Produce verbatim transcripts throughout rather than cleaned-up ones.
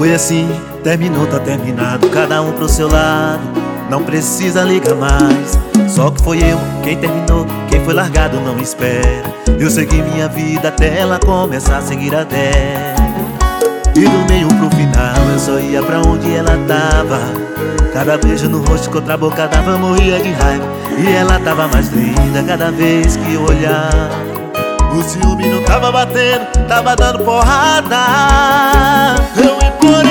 Foi assim, terminou, tá terminado, cada um pro seu lado, não precisa ligar mais. Só que foi eu quem terminou, quem foi largado não espera. Eu segui minha vida até ela começar a seguir a dela. E do meio pro final eu só ia pra onde ela tava. Cada beijo no rosto que outra boca dava eu morria de raiva. E ela tava mais linda cada vez que eu olhava. O ciúme não tava batendo, tava dando porrada. Eu implorei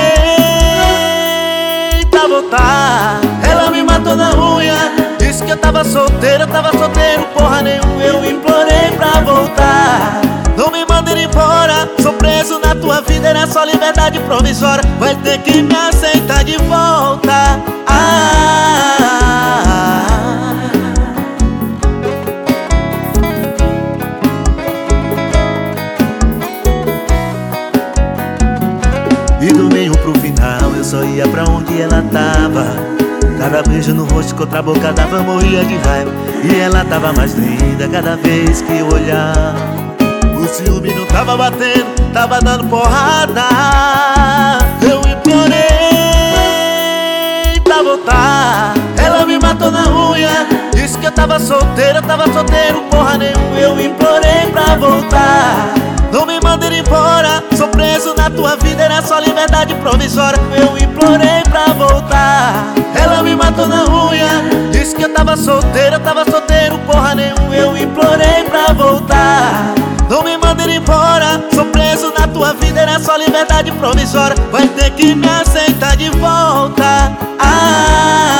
pra voltar, ela me matou na unha. Disse que eu tava solteiro, eu tava solteiro porra nenhuma. Eu implorei pra voltar, não me manda ir embora. Sou preso na tua vida, era só liberdade provisória. Vai ter que me aceitar de volta. Ah, e do meio pro final eu só ia pra onde ela tava. Cada beijo no rosto que outra boca dava eu morria de raiva. E ela tava mais linda cada vez que eu olhava. O ciúme não tava batendo, tava dando porrada. Eu implorei pra voltar, ela me matou na unha. Disse que eu tava solteiro, eu tava solteiro porra nenhuma. Eu implorei pra voltar, não me manda ir embora. Sou preso na tua vida, era só liberdade provisória. Eu implorei pra voltar, ela me matou na unha. Disse que eu tava solteiro, eu tava solteiro porra nenhuma. Eu implorei pra voltar, não me manda ir embora. Sou preso na tua vida, era só liberdade provisória. Vai ter que me aceitar de volta. Ah,